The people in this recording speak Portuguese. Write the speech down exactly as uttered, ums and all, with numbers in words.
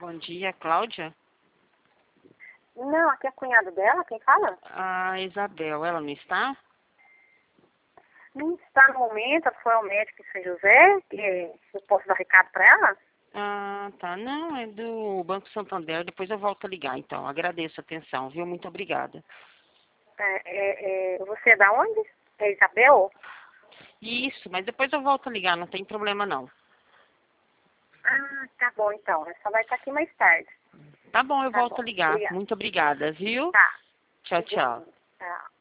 Bom dia, Cláudia. Não, aqui é a cunhada dela, quem fala? A Isabel, ela não está? Não está no momento, ela foi ao médico em São José, e eu posso dar recado para ela? Ah, tá. Não, é do Banco Santander. Depois eu volto a ligar, então. Agradeço a atenção, viu? Muito obrigada. É, é, é, você é da onde? É Isabel? Isso, mas depois eu volto a ligar, não tem problema não. Ah, tá bom então, ela só vai estar aqui mais tarde. Tá bom, eu Tá volto bom, a ligar. obrigada. Muito obrigada, viu? Tá, Tchau, tchau. tá.